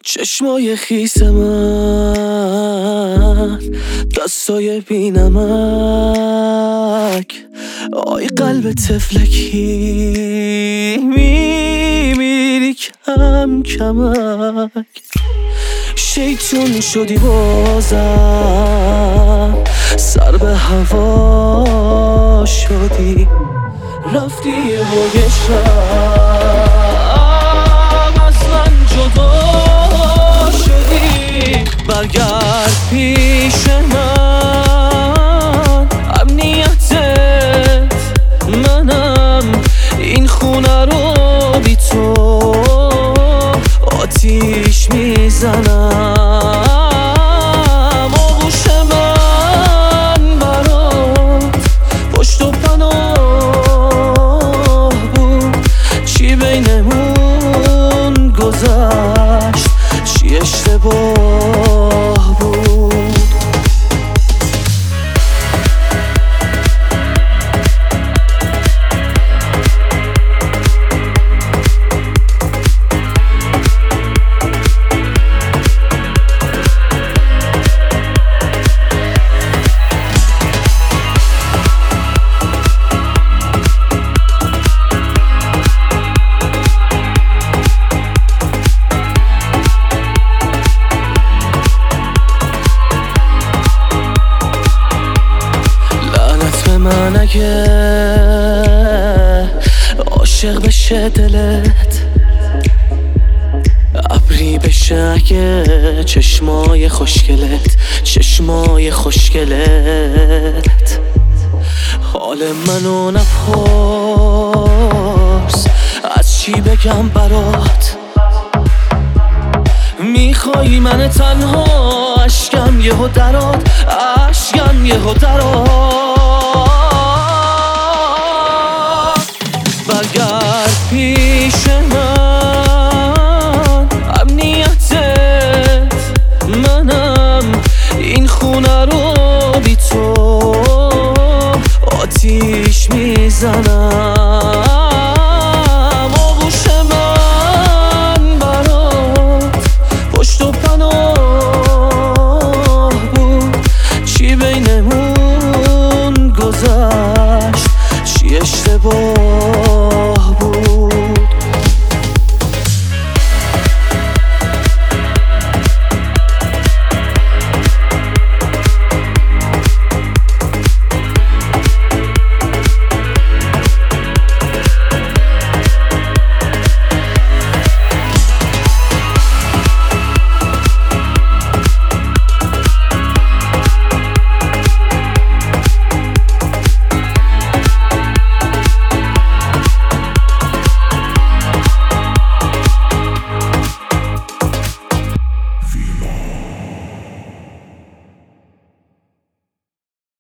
چشمای خیس من، دستای بینمک، آی قلب تفلکی میمیری کم کمک. شیطون شدی بازم، سر به هوا شدی، رفتی یه باگ شب از من جدا شدی. برگرد پیش من، امنیتت منم، این خونه رو بی تو آتیش میزنم. آغوش من برات پشت و پناه بود، چی بینمون گذشت، چی اشتباه بود. من اگه عاشق بشه دلت، ابری بشه اگه چشمای خوشگلت، چشمای خوشگلت. حال منو نپرس، از چی بگم برات، میخوای من تنها، اشکم یهو درات، اشکم یهو درات. برگرد پیش من، امنیتت منم، این خونه رو بی تو آتیش میزنم.